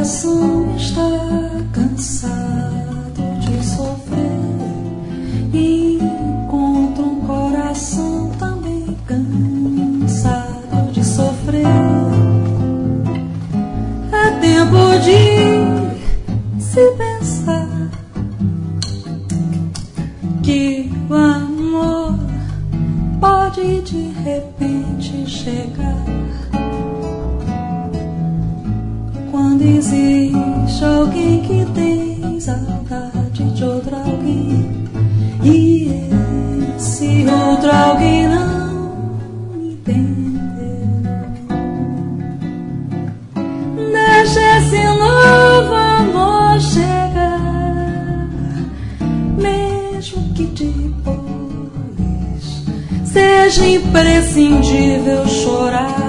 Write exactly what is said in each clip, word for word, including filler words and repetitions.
coração está cansado de sofrer, e encontra um coração também cansado de sofrer. É tempo de se pensar que o amor pode de repente chegar quando existe alguém que tem saudade de outro alguém, e esse outro alguém não entendeu. Deixa esse novo amor chegar, mesmo que depois seja imprescindível chorar.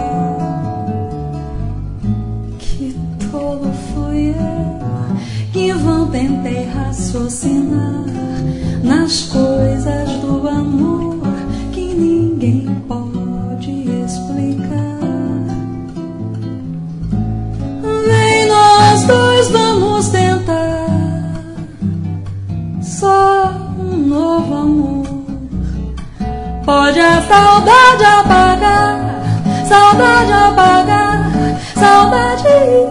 Que tolo fui eu, que em vão tentei raciocinar nas coisas do amor que ninguém pode explicar. Vem, nós dois vamos tentar só um novo amor. Pode a saudade apagar, saudade apagar, saudade.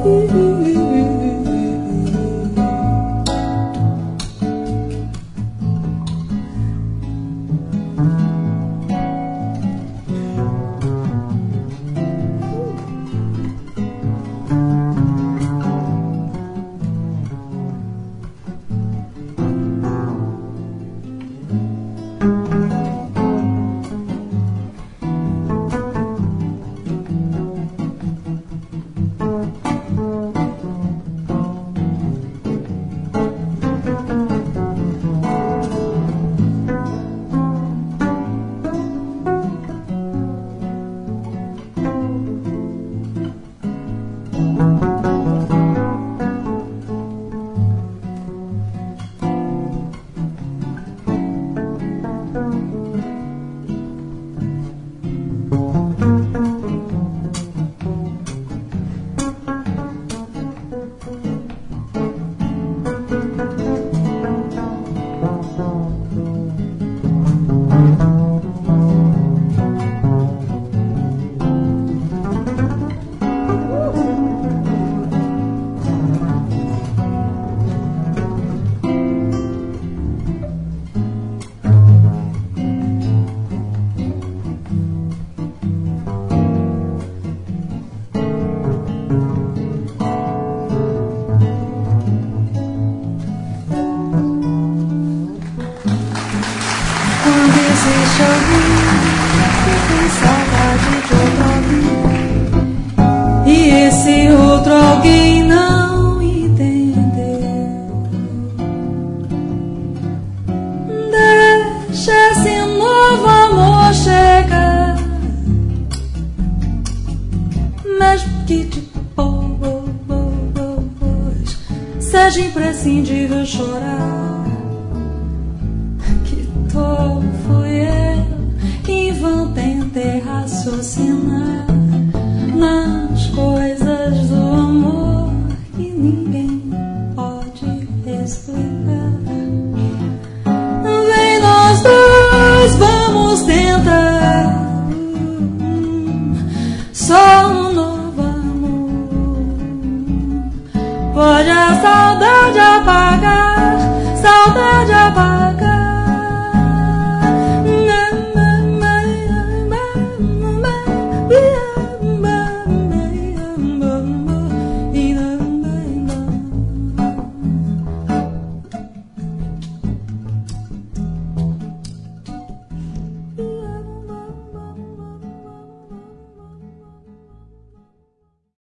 Existe alguém que tem saudade de outro alguém, e esse outro alguém não entendeu. Deixa esse novo amor chegar, mesmo que depois seja imprescindível chorar. Que tolo fui eu, que em vão